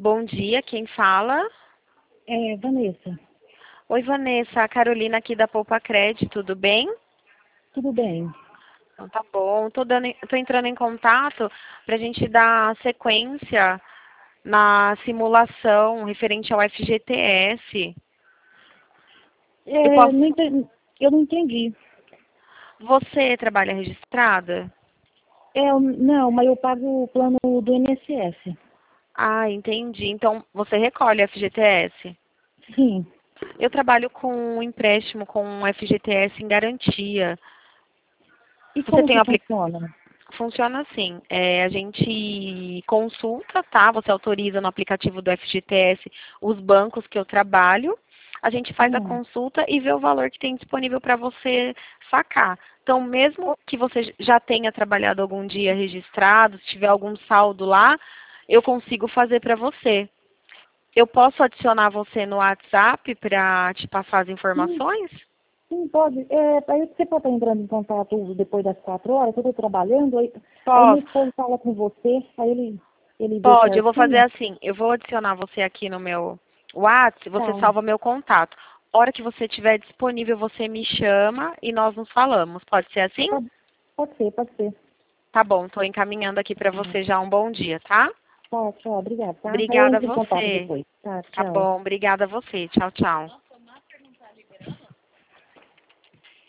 Bom dia, quem fala? É, Vanessa, Oi, Vanessa, a Carolina aqui da Poupa Cred, tudo bem? tudo bem? Então tá bom, tô entrando em contato para a gente dar sequência na simulação referente ao FGTS. Eu É, posso... eu não entendi. Você trabalha registrada? Não, mas eu pago o plano do INSS. Ah, entendi. Então você recolhe o FGTS? Sim. Eu trabalho com um empréstimo com um FGTS em garantia. E Você como tem que o funciona? Funciona assim, a gente consulta, tá? Você autoriza no aplicativo do FGTS os bancos que eu trabalho, a gente faz a Hum. consulta e vê o valor que tem disponível para você sacar. Então, mesmo que você já tenha trabalhado algum dia registrado, se tiver algum saldo lá, eu consigo fazer para você. Eu posso adicionar você no WhatsApp para te passar as Sim, informações? sim, pode. Aí você pode estar entrando em contato depois das 4 horas, eu estou trabalhando, aí meu Posso. esposo fala com você, aí ele vê Pode, eu vou fazer certinho. assim, eu vou adicionar você aqui no meu WhatsApp, você Tá, salva meu contato. Hora que você estiver disponível, você me chama e nós nos falamos. Pode ser assim? pode, pode ser, pode ser. Tá bom, estou encaminhando aqui para Tá, você já um bom dia, tá? tá, tchau, obrigada, tá? Aí eu Obrigada a entro em contato você. depois. Tá, Tá tchau. bom, obrigada a você. Tchau, tchau.